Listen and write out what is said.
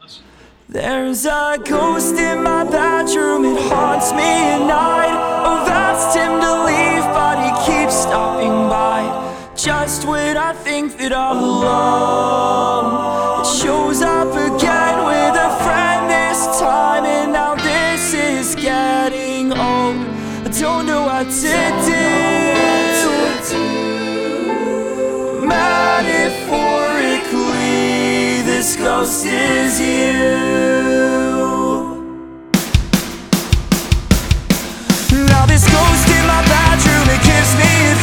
There's a ghost in my bedroom, it haunts me at night. I've asked him to leave, but he keeps stopping by. Just when I think that I'm alone, it shows up again with a friend this time. And now this is getting old, I don't know what to do. Metaphorically, this ghost is you. Now this ghost in my bedroom, it gives me